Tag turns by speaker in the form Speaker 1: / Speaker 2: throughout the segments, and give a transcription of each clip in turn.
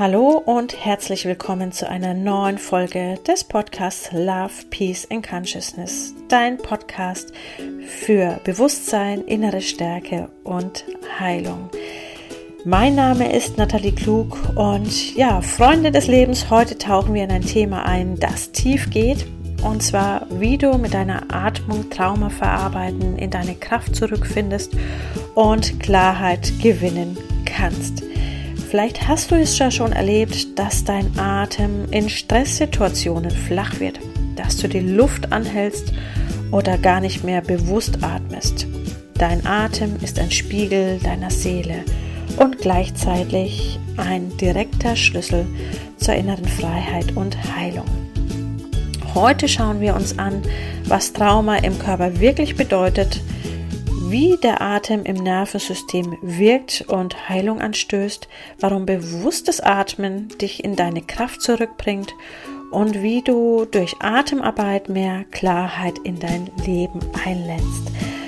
Speaker 1: Hallo und herzlich willkommen zu einer neuen Folge des Podcasts Love, Peace and Consciousness, dein Podcast für Bewusstsein, innere Stärke und Heilung. Mein Name ist Nathalie Klug und ja, Freunde des Lebens, heute tauchen wir in ein Thema ein, das tief geht, und zwar, wie du mit deiner Atmung Trauma verarbeiten, in deine Kraft zurückfindest und Klarheit gewinnen kannst. Vielleicht hast du es ja schon erlebt, dass dein Atem in Stresssituationen flach wird, dass du die Luft anhältst oder gar nicht mehr bewusst atmest. Dein Atem ist ein Spiegel deiner Seele und gleichzeitig ein direkter Schlüssel zur inneren Freiheit und Heilung. Heute schauen wir uns an, was Trauma im Körper wirklich bedeutet, wie der Atem im Nervensystem wirkt und Heilung anstößt, warum bewusstes Atmen dich in deine Kraft zurückbringt und wie du durch Atemarbeit mehr Klarheit in dein Leben einlädst.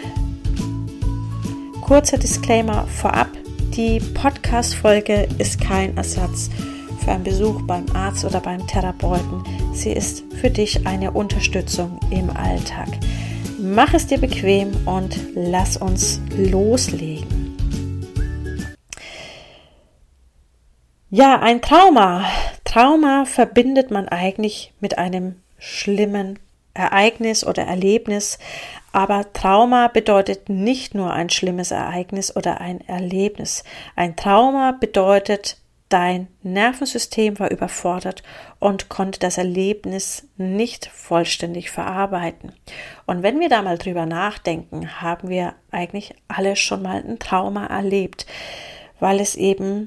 Speaker 1: Kurzer Disclaimer vorab, die Podcast-Folge ist kein Ersatz für einen Besuch beim Arzt oder beim Therapeuten. Sie ist für dich eine Unterstützung im Alltag. Mach es dir bequem und lass uns loslegen. Ja, ein Trauma. Trauma verbindet man eigentlich mit einem schlimmen Ereignis oder Erlebnis, aber Trauma bedeutet nicht nur ein schlimmes Ereignis oder ein Erlebnis. Ein Trauma bedeutet, dein Nervensystem war überfordert und konnte das Erlebnis nicht vollständig verarbeiten. Und wenn wir da mal drüber nachdenken, haben wir eigentlich alle schon mal ein Trauma erlebt, weil es eben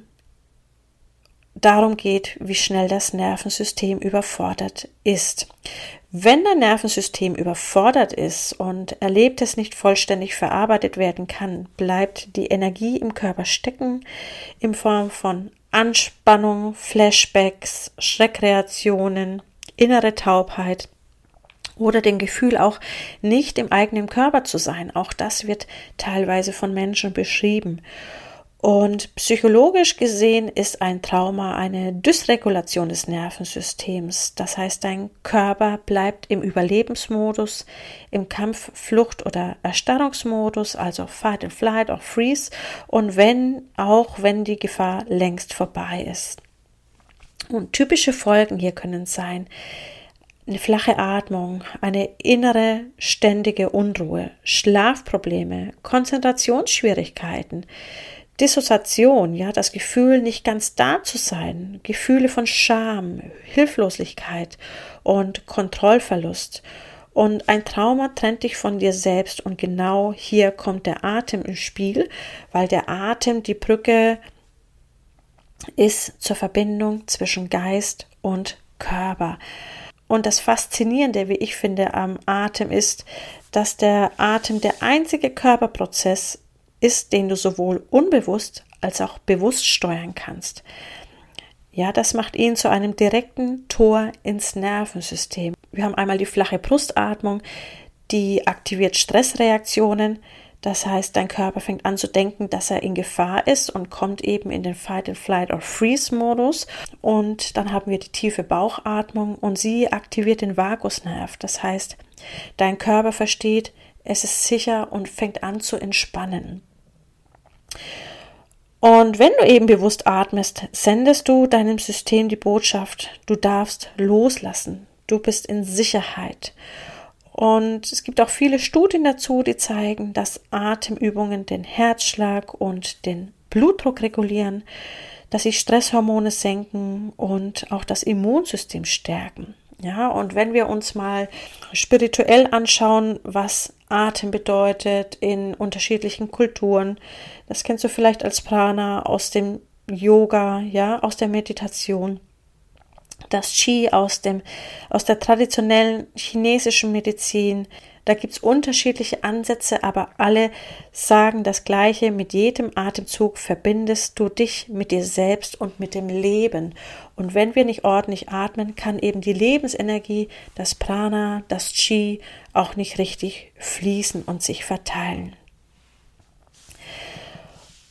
Speaker 1: darum geht, wie schnell das Nervensystem überfordert ist. Wenn dein Nervensystem überfordert ist und Erlebtes nicht vollständig verarbeitet werden kann, bleibt die Energie im Körper stecken in Form von Anspannung, Flashbacks, Schreckreaktionen, innere Taubheit oder dem Gefühl auch nicht im eigenen Körper zu sein. Auch das wird teilweise von Menschen beschrieben. Und psychologisch gesehen ist ein Trauma eine Dysregulation des Nervensystems. Das heißt, dein Körper bleibt im Überlebensmodus, im Kampf-, Flucht- oder Erstarrungsmodus, also Fight and Flight or Freeze, und wenn die Gefahr längst vorbei ist. Und typische Folgen hier können sein: eine flache Atmung, eine innere ständige Unruhe, Schlafprobleme, Konzentrationsschwierigkeiten, Dissoziation, ja, das Gefühl, nicht ganz da zu sein, Gefühle von Scham, Hilflosigkeit und Kontrollverlust. Und ein Trauma trennt dich von dir selbst, und genau hier kommt der Atem ins Spiel, weil der Atem die Brücke ist zur Verbindung zwischen Geist und Körper. Und das Faszinierende, wie ich finde, am Atem ist, dass der Atem der einzige Körperprozess ist, den du sowohl unbewusst als auch bewusst steuern kannst. Ja, das macht ihn zu einem direkten Tor ins Nervensystem. Wir haben einmal die flache Brustatmung, die aktiviert Stressreaktionen. Das heißt, dein Körper fängt an zu denken, dass er in Gefahr ist und kommt eben in den Fight and Flight or Freeze Modus. Und dann haben wir die tiefe Bauchatmung, und sie aktiviert den Vagusnerv. Das heißt, dein Körper versteht, es ist sicher und fängt an zu entspannen. Und wenn du eben bewusst atmest, sendest du deinem System die Botschaft, du darfst loslassen, du bist in Sicherheit. Und es gibt auch viele Studien dazu, die zeigen, dass Atemübungen den Herzschlag und den Blutdruck regulieren, dass sie Stresshormone senken und auch das Immunsystem stärken. Ja, und wenn wir uns mal spirituell anschauen, was Atem bedeutet in unterschiedlichen Kulturen, das kennst du vielleicht als Prana aus dem Yoga, ja, aus der Meditation, das Qi aus der traditionellen chinesischen Medizin. Da gibt es unterschiedliche Ansätze, aber alle sagen das Gleiche: Mit jedem Atemzug verbindest du dich mit dir selbst und mit dem Leben. Und wenn wir nicht ordentlich atmen, kann eben die Lebensenergie, das Prana, das Qi auch nicht richtig fließen und sich verteilen.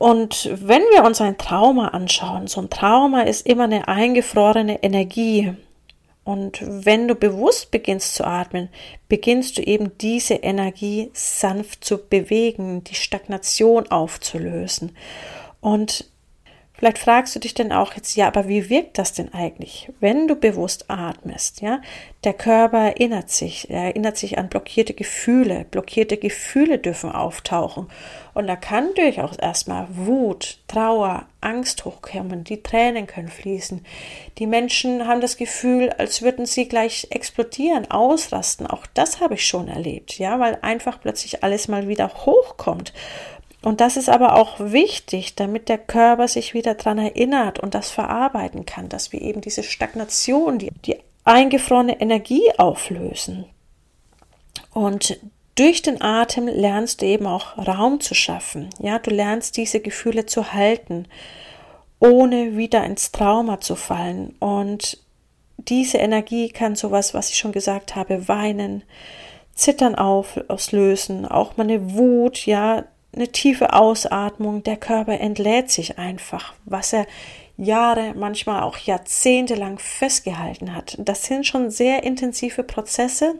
Speaker 1: Und wenn wir uns ein Trauma anschauen, so ein Trauma ist immer eine eingefrorene Energie. Und wenn du bewusst beginnst zu atmen, beginnst du eben diese Energie sanft zu bewegen, die Stagnation aufzulösen. Und vielleicht fragst du dich dann auch jetzt, ja, aber wie wirkt das denn eigentlich, wenn du bewusst atmest? Ja, der Körper erinnert sich an blockierte Gefühle. Blockierte Gefühle dürfen auftauchen. Und da kann durchaus erstmal Wut, Trauer, Angst hochkommen, die Tränen können fließen. Die Menschen haben das Gefühl, als würden sie gleich explodieren, ausrasten. Auch das habe ich schon erlebt, ja, weil einfach plötzlich alles mal wieder hochkommt. Und das ist aber auch wichtig, damit der Körper sich wieder daran erinnert und das verarbeiten kann, dass wir eben diese Stagnation, die eingefrorene Energie auflösen. Und durch den Atem lernst du eben auch Raum zu schaffen. Ja, du lernst diese Gefühle zu halten, ohne wieder ins Trauma zu fallen. Und diese Energie kann sowas, was ich schon gesagt habe, Weinen, Zittern auslösen, auch mal eine Wut, ja, eine tiefe Ausatmung, der Körper entlädt sich einfach, was er Jahre, manchmal auch Jahrzehnte lang festgehalten hat. Das sind schon sehr intensive Prozesse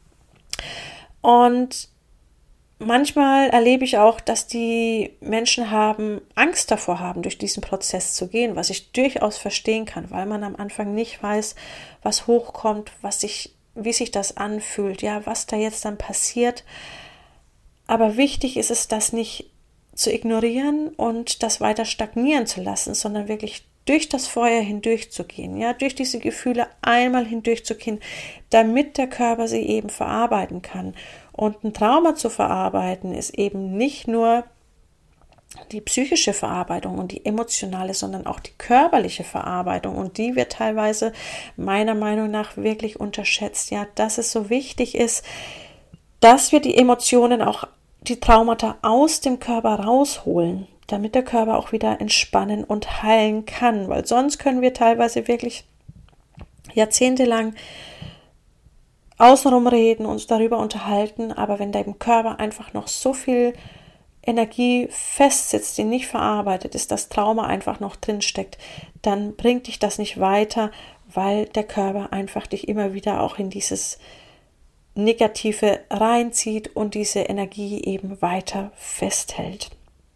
Speaker 1: und manchmal erlebe ich auch, dass die Menschen Angst davor haben, durch diesen Prozess zu gehen, was ich durchaus verstehen kann, weil man am Anfang nicht weiß, was hochkommt, wie sich das anfühlt, ja, was da jetzt dann passiert. Aber wichtig ist es, das nicht zu ignorieren und das weiter stagnieren zu lassen, sondern wirklich durch das Feuer hindurchzugehen, ja, durch diese Gefühle einmal hindurchzugehen, damit der Körper sie eben verarbeiten kann. Und ein Trauma zu verarbeiten ist eben nicht nur die psychische Verarbeitung und die emotionale, sondern auch die körperliche Verarbeitung. Und die wird teilweise meiner Meinung nach wirklich unterschätzt, ja, dass es so wichtig ist, dass wir die Emotionen auch, die Traumata aus dem Körper rausholen, damit der Körper auch wieder entspannen und heilen kann, weil sonst können wir teilweise wirklich jahrzehntelang außenrum reden, uns darüber unterhalten, aber wenn da im Körper einfach noch so viel Energie festsitzt, die nicht verarbeitet ist, das Trauma einfach noch drin steckt, dann bringt dich das nicht weiter, weil der Körper einfach dich immer wieder auch in dieses Negative reinzieht und diese Energie eben weiter festhält.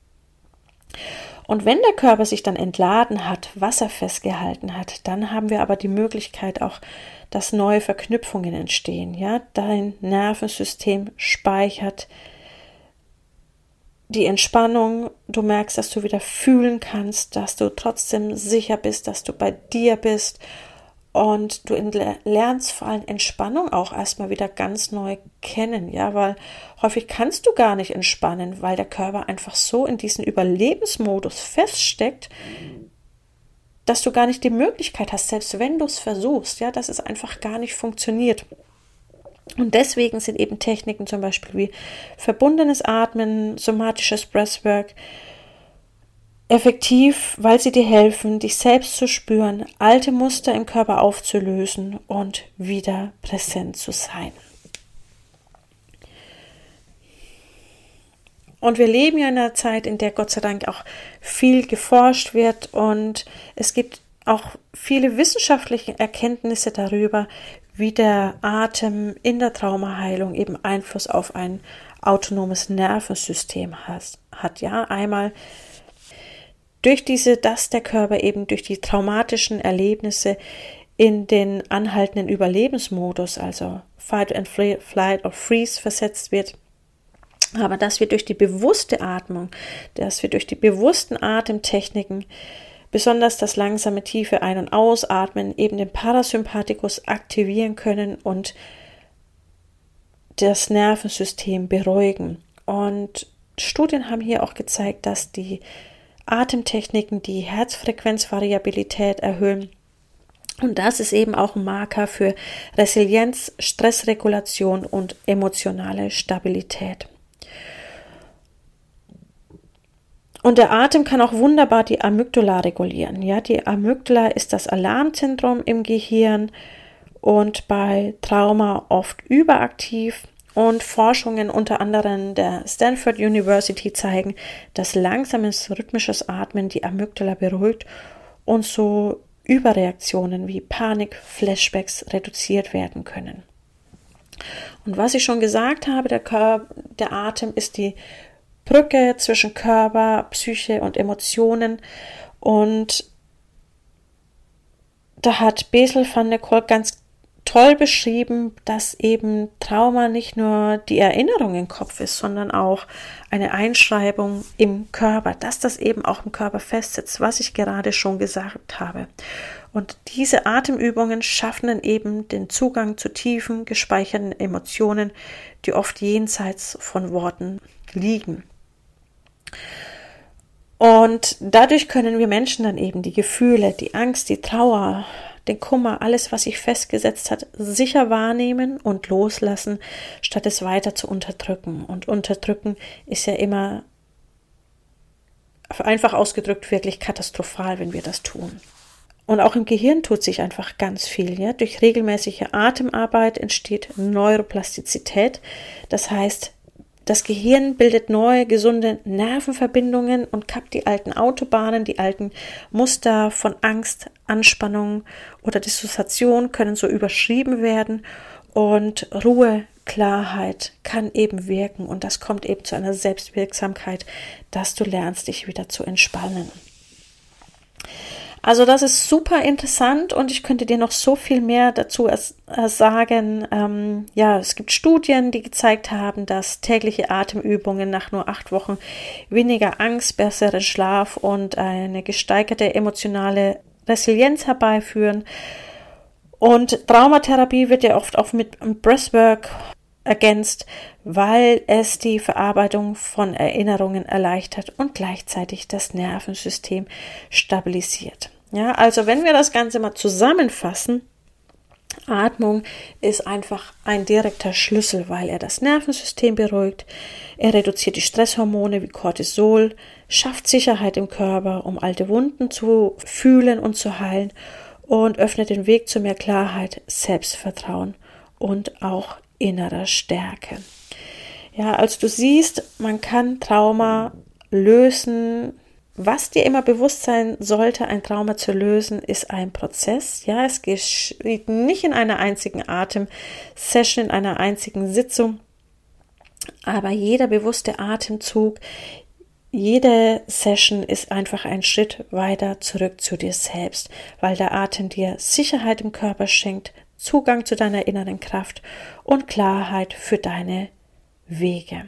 Speaker 1: Und wenn der Körper sich dann entladen hat, was er festgehalten hat, dann haben wir aber die Möglichkeit auch, dass neue Verknüpfungen entstehen. Ja, dein Nervensystem speichert die Entspannung, du merkst, dass du wieder fühlen kannst, dass du trotzdem sicher bist, dass du bei dir bist. Und du lernst vor allem Entspannung auch erstmal wieder ganz neu kennen, ja, weil häufig kannst du gar nicht entspannen, weil der Körper einfach so in diesen Überlebensmodus feststeckt, dass du gar nicht die Möglichkeit hast, selbst wenn du es versuchst, ja, dass es einfach gar nicht funktioniert. Und deswegen sind eben Techniken zum Beispiel wie verbundenes Atmen, somatisches Breathwork effektiv, weil sie dir helfen, dich selbst zu spüren, alte Muster im Körper aufzulösen und wieder präsent zu sein. Und wir leben ja in einer Zeit, in der Gott sei Dank auch viel geforscht wird und es gibt auch viele wissenschaftliche Erkenntnisse darüber, wie der Atem in der Traumaheilung eben Einfluss auf ein autonomes Nervensystem hat. Ja, einmal dass der Körper eben durch die traumatischen Erlebnisse in den anhaltenden Überlebensmodus, also Fight and Flight or Freeze versetzt wird, aber dass wir durch die bewusste Atmung, dass wir durch die bewussten Atemtechniken, besonders das langsame tiefe Ein- und Ausatmen, eben den Parasympathikus aktivieren können und das Nervensystem beruhigen. Und Studien haben hier auch gezeigt, dass die Atemtechniken die Herzfrequenzvariabilität erhöhen. Und das ist eben auch ein Marker für Resilienz, Stressregulation und emotionale Stabilität. Und der Atem kann auch wunderbar die Amygdala regulieren. Ja, die Amygdala ist das Alarmzentrum im Gehirn und bei Trauma oft überaktiv. Und Forschungen unter anderem der Stanford University zeigen, dass langsames rhythmisches Atmen die Amygdala beruhigt und so Überreaktionen wie Panik, Flashbacks reduziert werden können. Und was ich schon gesagt habe, der Atem ist die Brücke zwischen Körper, Psyche und Emotionen. Und da hat Bessel van der Kolk ganz toll beschrieben, dass eben Trauma nicht nur die Erinnerung im Kopf ist, sondern auch eine Einschreibung im Körper, dass das eben auch im Körper festsitzt, was ich gerade schon gesagt habe. Und diese Atemübungen schaffen dann eben den Zugang zu tiefen, gespeicherten Emotionen, die oft jenseits von Worten liegen. Und dadurch können wir Menschen dann eben die Gefühle, die Angst, die Trauer, den Kummer, alles, was sich festgesetzt hat, sicher wahrnehmen und loslassen, statt es weiter zu unterdrücken. Und unterdrücken ist ja immer, einfach ausgedrückt, wirklich katastrophal, wenn wir das tun. Und auch im Gehirn tut sich einfach ganz viel. Ja? Durch regelmäßige Atemarbeit entsteht Neuroplastizität. Das heißt, das Gehirn bildet neue, gesunde Nervenverbindungen und kappt die alten Autobahnen, die alten Muster von Angst, Anspannung oder Dissoziation können so überschrieben werden und Ruhe, Klarheit kann eben wirken und das kommt eben zu einer Selbstwirksamkeit, dass du lernst, dich wieder zu entspannen. Also das ist super interessant und ich könnte dir noch so viel mehr dazu sagen. Es gibt Studien, die gezeigt haben, dass tägliche Atemübungen nach nur 8 Wochen weniger Angst, besseren Schlaf und eine gesteigerte emotionale Resilienz herbeiführen. Und Traumatherapie wird ja oft auch mit Breathwork ergänzt, weil es die Verarbeitung von Erinnerungen erleichtert und gleichzeitig das Nervensystem stabilisiert. Ja, also wenn wir das Ganze mal zusammenfassen, Atmung ist einfach ein direkter Schlüssel, weil er das Nervensystem beruhigt, er reduziert die Stresshormone wie Cortisol, schafft Sicherheit im Körper, um alte Wunden zu fühlen und zu heilen und öffnet den Weg zu mehr Klarheit, Selbstvertrauen und auch innerer Stärke. Ja, also du siehst, man kann Trauma lösen. Was dir immer bewusst sein sollte, ein Trauma zu lösen, ist ein Prozess. Ja, es geschieht nicht in einer einzigen Atemsession, in einer einzigen Sitzung, aber jeder bewusste Atemzug, jede Session ist einfach ein Schritt weiter zurück zu dir selbst, weil der Atem dir Sicherheit im Körper schenkt, Zugang zu deiner inneren Kraft und Klarheit für deine Wege.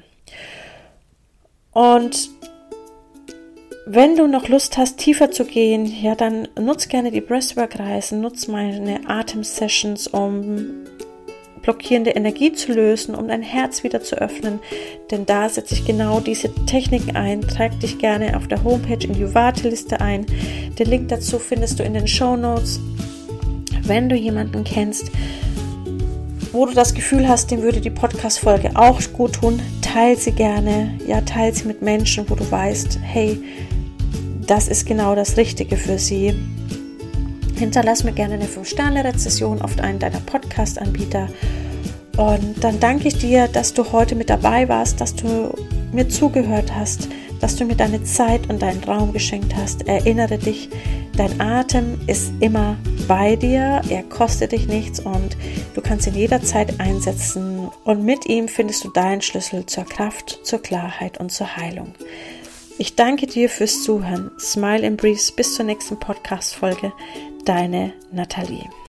Speaker 1: Und wenn du noch Lust hast, tiefer zu gehen, ja, dann nutz gerne die Breathwork-Reisen, nutz meine Atem-Sessions, um blockierende Energie zu lösen, um dein Herz wieder zu öffnen, denn da setze ich genau diese Techniken ein. Trag dich gerne auf der Homepage in die Warteliste ein. Den Link dazu findest du in den Shownotes. Wenn du jemanden kennst, wo du das Gefühl hast, dem würde die Podcast-Folge auch gut tun, teile sie gerne, ja, teile sie mit Menschen, wo du weißt, hey, das ist genau das Richtige für sie. Hinterlass mir gerne eine 5-Sterne-Rezession auf einen deiner Podcast-Anbieter und dann danke ich dir, dass du heute mit dabei warst, dass du mir zugehört hast, dass du mir deine Zeit und deinen Raum geschenkt hast. Erinnere dich, dein Atem ist immer bei dir, er kostet dich nichts und du kannst ihn jederzeit einsetzen und mit ihm findest du deinen Schlüssel zur Kraft, zur Klarheit und zur Heilung. Ich danke dir fürs Zuhören. Smile and Breathe. Bis zur nächsten Podcast-Folge. Deine Nathalie.